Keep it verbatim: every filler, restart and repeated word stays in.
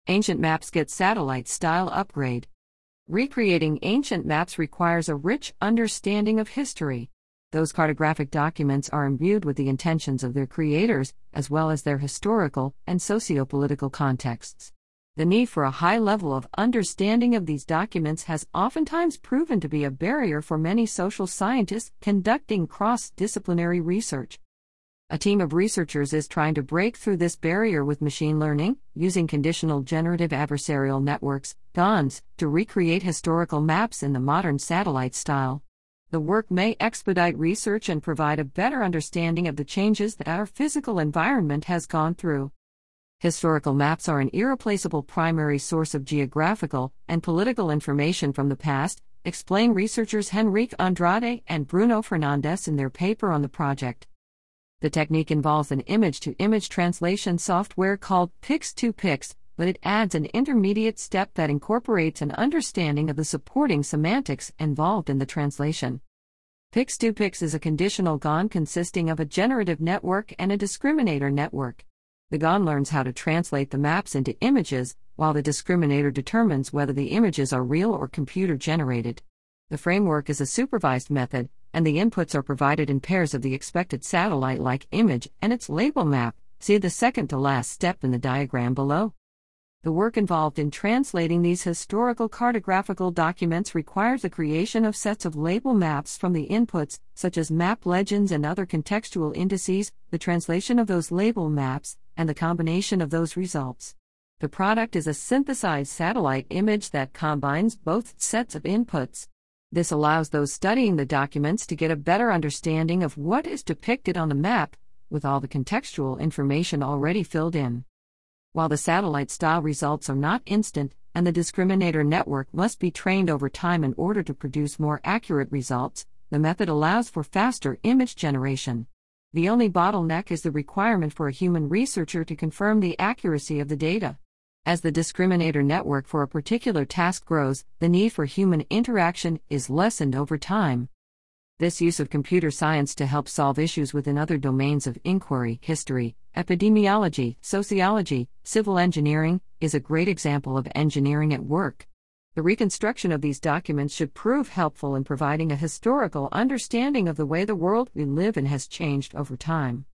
Ancient maps get satellite-style upgrade. Recreating ancient maps requires a rich understanding of history. Those cartographic documents are imbued with the intentions of their creators, as well as their historical and socio-political contexts. The need for a high level of understanding of these documents has oftentimes proven to be a barrier for many social scientists conducting cross-disciplinary research. A team of researchers is trying to break through this barrier with machine learning, using conditional generative adversarial networks, G A Ns, to recreate historical maps in the modern satellite style. The work may expedite research and provide a better understanding of the changes that our physical environment has gone through. Historical maps are an irreplaceable primary source of geographical and political information from the past, explain researchers Henrique Andrade and Bruno Fernandes in their paper on the project. The technique involves an image-to-image translation software called Pix to Pix, but it adds an intermediate step that incorporates an understanding of the supporting semantics involved in the translation. Pix to Pix is a conditional G A N consisting of a generative network and a discriminator network. The G A N learns how to translate the maps into images, while the discriminator determines whether the images are real or computer-generated. The framework is a supervised method, and the inputs are provided in pairs of the expected satellite-like image and its label map. See the second-to-last step in the diagram below. The work involved in translating these historical cartographical documents requires the creation of sets of label maps from the inputs, such as map legends and other contextual indices, the translation of those label maps, and the combination of those results. The product is a synthesized satellite image that combines both sets of inputs. This allows those studying the documents to get a better understanding of what is depicted on the map, with all the contextual information already filled in. While the satellite-style results are not instant, and the discriminator network must be trained over time in order to produce more accurate results, the method allows for faster image generation. The only bottleneck is the requirement for a human researcher to confirm the accuracy of the data. As the discriminator network for a particular task grows, the need for human interaction is lessened over time. This use of computer science to help solve issues within other domains of inquiry, history, epidemiology, sociology, civil engineering, is a great example of engineering at work. The reconstruction of these documents should prove helpful in providing a historical understanding of the way the world we live in has changed over time.